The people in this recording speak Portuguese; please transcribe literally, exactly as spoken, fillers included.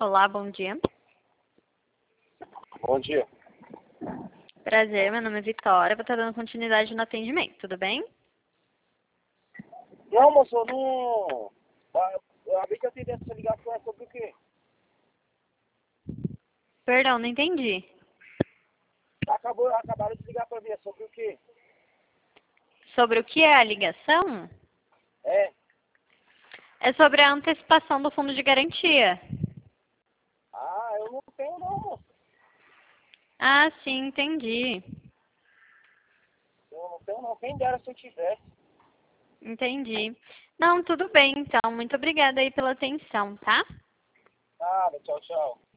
Olá, bom dia. Bom dia. Prazer, meu nome é Vitória. Vou estar dando continuidade no atendimento, tudo bem? Não, moço, eu não... Ah, eu acabei de atender essa ligação, é sobre o quê? Perdão, não entendi. Acabou, acabaram de ligar pra mim, é sobre o quê? Sobre o que é a ligação? É. É sobre a antecipação do fundo de garantia. Ah, eu não tenho não, moço. Ah, sim, entendi. Eu não tenho não. Quem dera se eu tivesse. Entendi. Não, tudo bem, então. Muito obrigada aí pela atenção, tá? Nada, tchau, tchau.